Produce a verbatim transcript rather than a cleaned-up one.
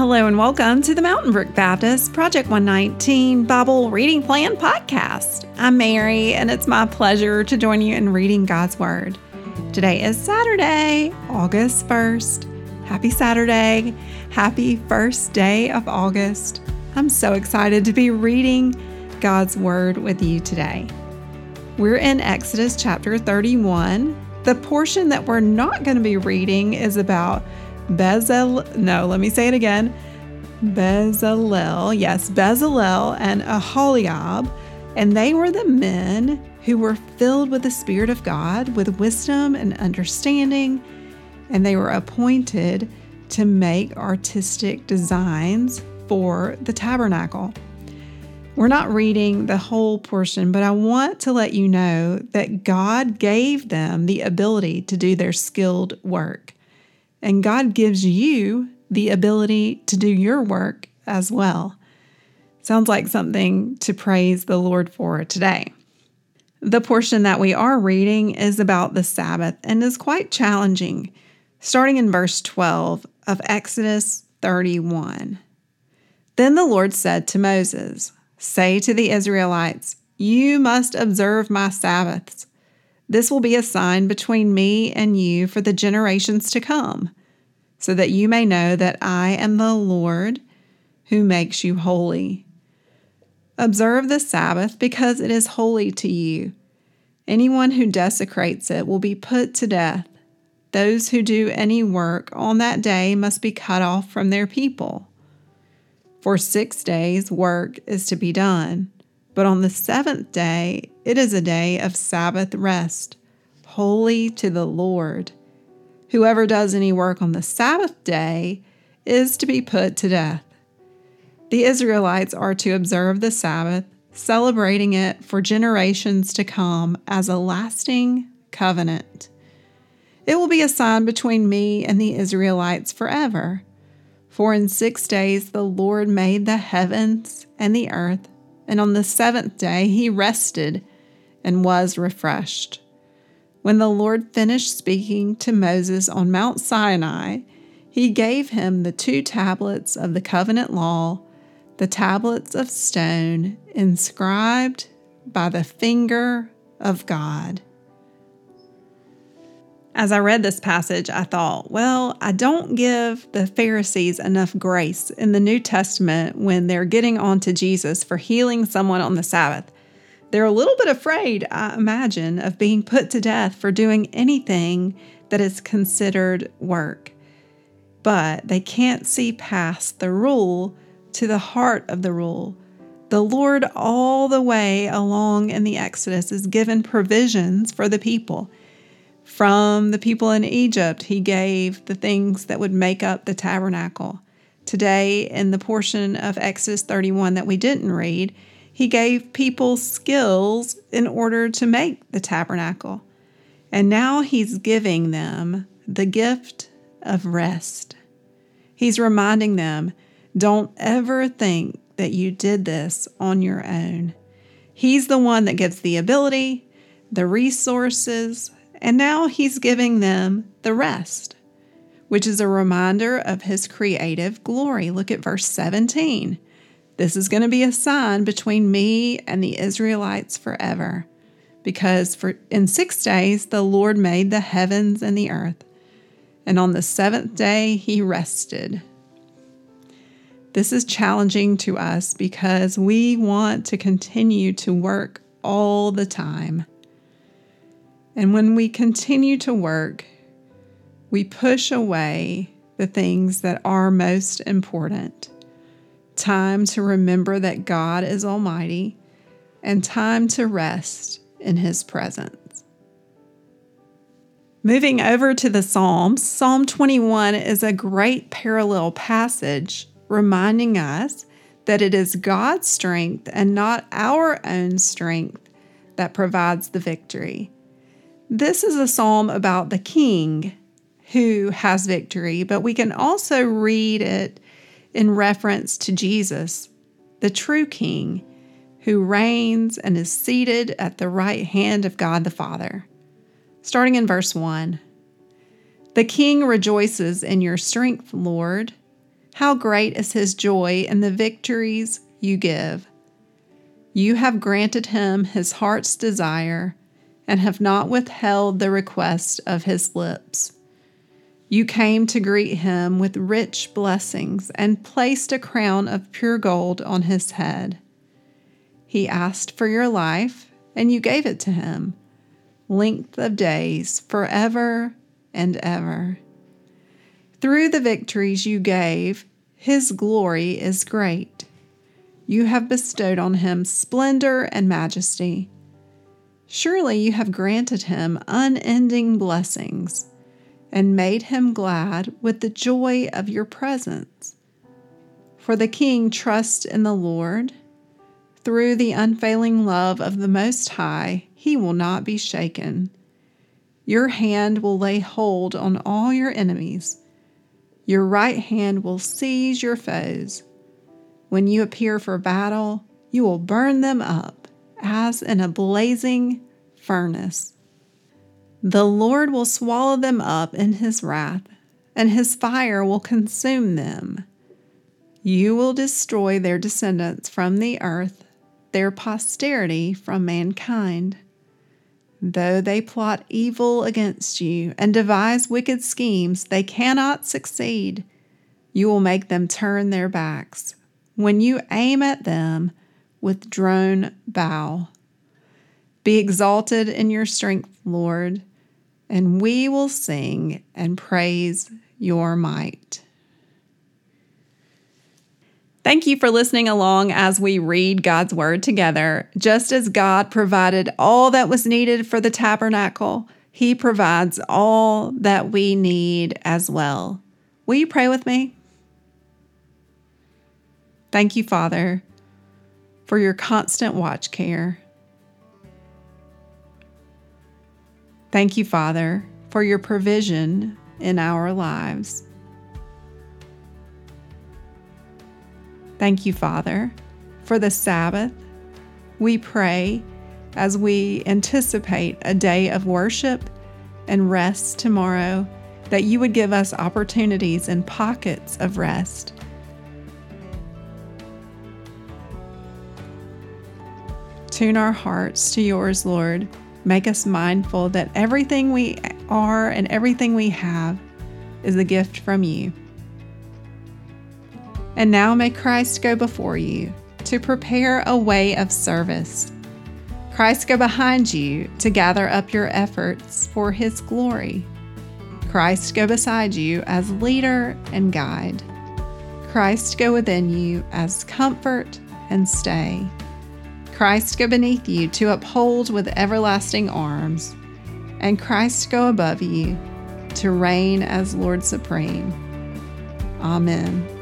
Hello and welcome to the Mountain Brook Baptist Project one nineteen Bible Reading Plan Podcast. I'm Mary, and it's my pleasure to join you in reading God's Word. Today is Saturday, August first. Happy Saturday. Happy first day of August. I'm so excited to be reading God's Word with you today. We're in Exodus chapter thirty-one. The portion that we're not going to be reading is about Bezalel, no, let me say it again. Bezalel, yes, Bezalel and Aholiab, and they were the men who were filled with the Spirit of God, with wisdom and understanding, and they were appointed to make artistic designs for the tabernacle. We're not reading the whole portion, but I want to let you know that God gave them the ability to do their skilled work. And God gives you the ability to do your work as well. Sounds like something to praise the Lord for today. The portion that we are reading is about the Sabbath and is quite challenging, starting in verse twelve of Exodus thirty-one. Then the Lord said to Moses, "Say to the Israelites, you must observe my Sabbaths. This will be a sign between me and you for the generations to come, so that you may know that I am the Lord who makes you holy. Observe the Sabbath because it is holy to you. Anyone who desecrates it will be put to death. Those who do any work on that day must be cut off from their people. For six days work is to be done, but on the seventh day it is a day of Sabbath rest, holy to the Lord. Whoever does any work on the Sabbath day is to be put to death." The Israelites are to observe the Sabbath, celebrating it for generations to come as a lasting covenant. "It will be a sign between me and the Israelites forever. For in six days the Lord made the heavens and the earth, and on the seventh day he rested and was refreshed." When the Lord finished speaking to Moses on Mount Sinai, he gave him the two tablets of the covenant law, the tablets of stone inscribed by the finger of God. As I read this passage, I thought, well, I don't give the Pharisees enough grace in the New Testament when they're getting on to Jesus for healing someone on the Sabbath. They're a little bit afraid, I imagine, of being put to death for doing anything that is considered work. But they can't see past the rule to the heart of the rule. The Lord, all the way along in the Exodus, is given provisions for the people. From the people in Egypt, he gave the things that would make up the tabernacle. Today, in the portion of Exodus thirty-one that we didn't read, he gave people skills in order to make the tabernacle. And now he's giving them the gift of rest. He's reminding them, don't ever think that you did this on your own. He's the one that gives the ability, the resources, and now he's giving them the rest, which is a reminder of his creative glory. Look at verse seventeen. "This is going to be a sign between me and the Israelites forever, because for in six days the Lord made the heavens and the earth, and on the seventh day he rested." This is challenging to us because we want to continue to work all the time. And when we continue to work, we push away the things that are most important. Time to remember that God is almighty, and time to rest in his presence. Moving over to the Psalms, Psalm twenty-one is a great parallel passage reminding us that it is God's strength and not our own strength that provides the victory. This is a psalm about the king who has victory, but we can also read it in reference to Jesus, the true king, who reigns and is seated at the right hand of God the Father. Starting in verse one, "The king rejoices in your strength, Lord. How great is his joy in the victories you give. You have granted him his heart's desire and have not withheld the request of his lips. You came to greet him with rich blessings and placed a crown of pure gold on his head. He asked for your life, and you gave it to him, length of days forever and ever. Through the victories you gave, his glory is great. You have bestowed on him splendor and majesty. Surely you have granted him unending blessings and made him glad with the joy of your presence. For the king trusts in the Lord. Through the unfailing love of the Most High, he will not be shaken. Your hand will lay hold on all your enemies. Your right hand will seize your foes. When you appear for battle, you will burn them up as in a blazing furnace. The Lord will swallow them up in his wrath, and his fire will consume them. You will destroy their descendants from the earth, their posterity from mankind. Though they plot evil against you and devise wicked schemes, they cannot succeed. You will make them turn their backs when you aim at them with drawn bow. Be exalted in your strength, Lord, and we will sing and praise your might. Thank you for listening along as we read God's Word together. Just as God provided all that was needed for the tabernacle, He provides all that we need as well. Will you pray with me? Thank you, Father, for your constant watch care. Thank you, Father, for your provision in our lives. Thank you, Father, for the Sabbath. We pray as we anticipate a day of worship and rest tomorrow, that you would give us opportunities and pockets of rest. Tune our hearts to yours, Lord. Make us mindful that everything we are and everything we have is a gift from you. And now may Christ go before you to prepare a way of service. Christ go behind you to gather up your efforts for His glory. Christ go beside you as leader and guide. Christ go within you as comfort and stay. Christ go beneath you to uphold with everlasting arms. And Christ go above you to reign as Lord supreme. Amen.